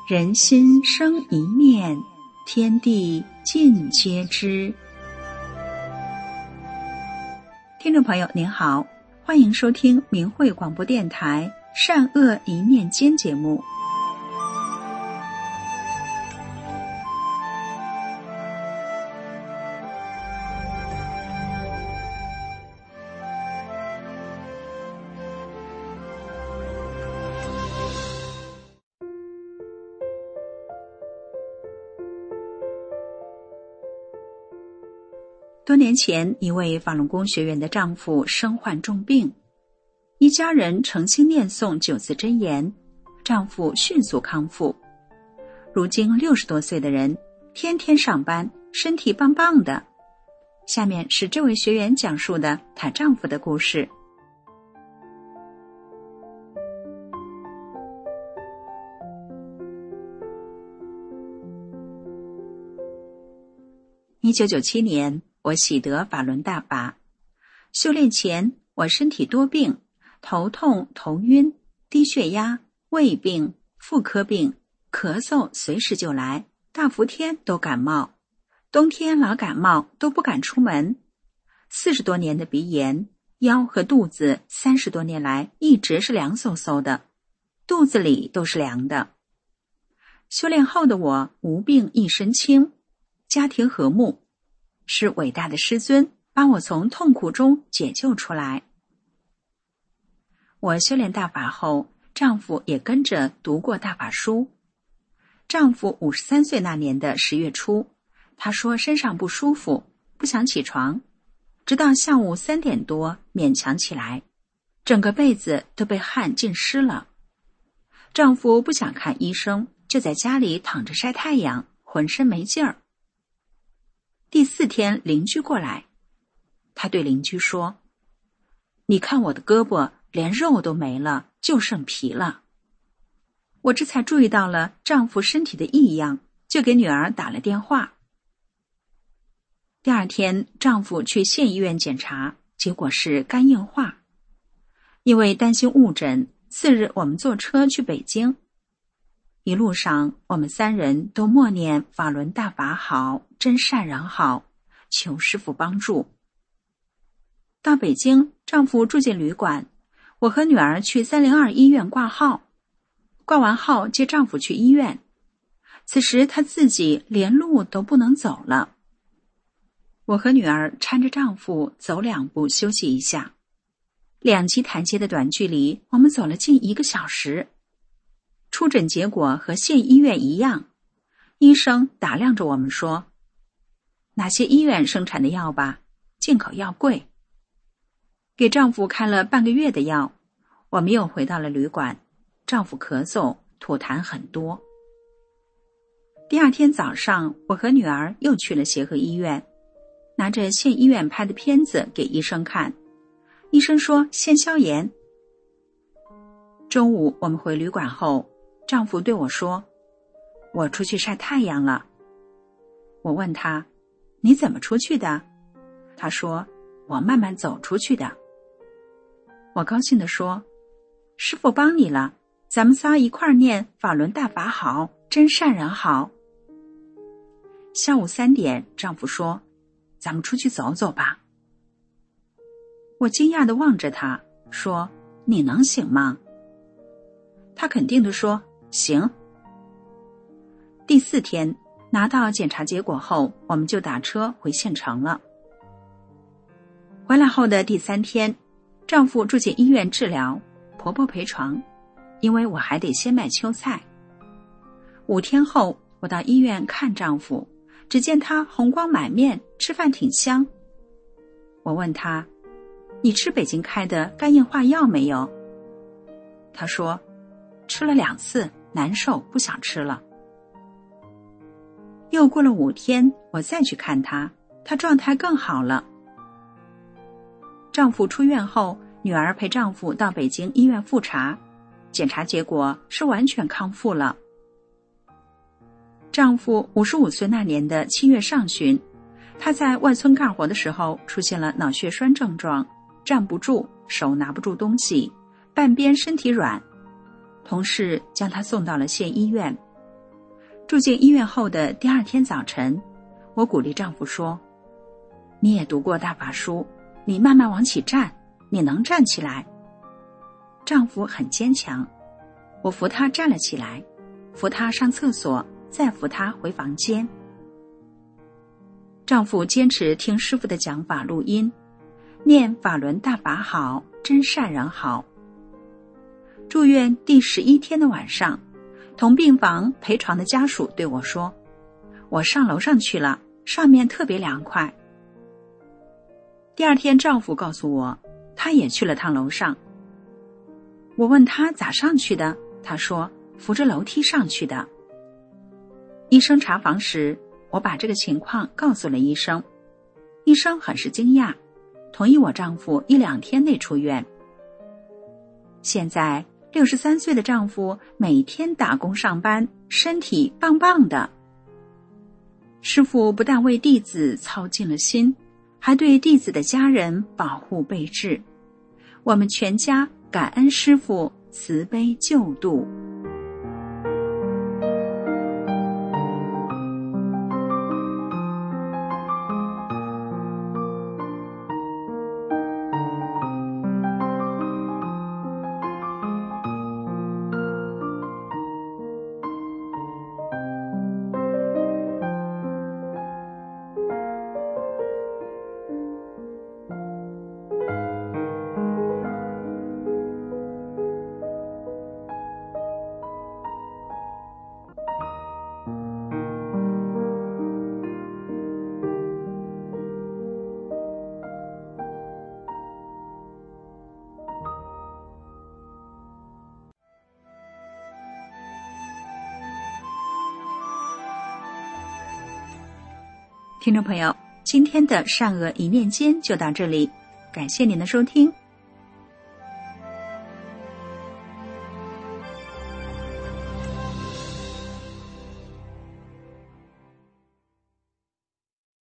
人心生一念，天地尽皆知。听众朋友您好，欢迎收听明慧广播电台善恶一念间节目。多年前，一位法轮功学员的丈夫身患重病，一家人诚心念诵9字真言，丈夫迅速康复。如今60多岁的人，天天上班，身体棒棒的。下面是这位学员讲述的她丈夫的故事。1997年，我喜得法轮大法。修炼前，我身体多病，头痛、头晕、低血压、胃病、妇科病，咳嗽随时就来，大伏天都感冒，冬天老感冒都不敢出门。40多年的鼻炎，腰和肚子30多年来一直是凉飕飕的，肚子里都是凉的。修炼后的我无病一身轻，家庭和睦，是伟大的师尊把我从痛苦中解救出来。我修炼大法后，丈夫也跟着读过大法书。丈夫53岁那年的10月初，他说身上不舒服，不想起床，直到下午3点多勉强起来，整个被子都被汗浸湿了。丈夫不想看医生，就在家里躺着晒太阳，浑身没劲儿。第4天，邻居过来，他对邻居说：“你看我的胳膊连肉都没了，就剩皮了。”我这才注意到了丈夫身体的异样，就给女儿打了电话。第2天，丈夫去县医院检查，结果是肝硬化。因为担心误诊，4日我们坐车去北京。一路上，我们3人都默念法轮大法好，真善人好，求师父帮助。到北京，丈夫住进旅馆，我和女儿去302医院挂号。挂完号接丈夫去医院，此时她自己连路都不能走了。我和女儿搀着丈夫走2步休息一下。2级台阶的短距离，我们走了近1个小时。出诊结果和县医院一样，医生打量着我们说：“哪些医院生产的药吧，进口药贵。”给丈夫开了半个月的药，我们又回到了旅馆，丈夫咳嗽吐痰很多。第2天早上，我和女儿又去了协和医院，拿着县医院拍的片子给医生看，医生说先消炎。中午我们回旅馆后，丈夫对我说：“我出去晒太阳了。”我问他：“你怎么出去的？”他说：“我慢慢走出去的。”我高兴地说：“师父帮你了，咱们仨一块儿念法轮大法好，真善人好。”下午3点，丈夫说：“咱们出去走走吧。”我惊讶地望着他，说：“你能行吗？”他肯定地说：“行。”第4天，拿到检查结果后，我们就打车回县城了。回来后的第3天，丈夫住进医院治疗，婆婆陪床，因为我还得先卖秋菜。5天后，我到医院看丈夫，只见他红光满面，吃饭挺香。我问他：“你吃北京开的肝硬化药没有？”他说：“吃了2次，难受，不想吃了。”又过了5天，我再去看他，他状态更好了。丈夫出院后，女儿陪丈夫到北京医院复查，检查结果是完全康复了。丈夫55岁那年的7月上旬，他在外村干活的时候出现了脑血栓症状，站不住，手拿不住东西，半边身体软。同事将他送到了县医院， 住进医院后的第二天早晨，我鼓励丈夫说，你也读过大法书，你慢慢往起站，你能站起来。丈夫很坚强，我扶他站了起来，扶他上厕所，再扶他回房间。丈夫坚持听师父的讲法录音，念法轮大法好，真善人好。住院第11天的晚上，同病房陪床的家属对我说，我上楼上去了，上面特别凉快。第二天丈夫告诉我，他也去了趟楼上。我问他咋上去的，他说扶着楼梯上去的。医生查房时，我把这个情况告诉了医生，医生很是惊讶，同意我丈夫1-2天内出院。现在63岁的丈夫每天打工上班，身体棒棒的。师父不但为弟子操尽了心，还对弟子的家人保护备至。我们全家感恩师父慈悲救度。听众朋友，今天的善恶一念间就到这里，感谢您的收听，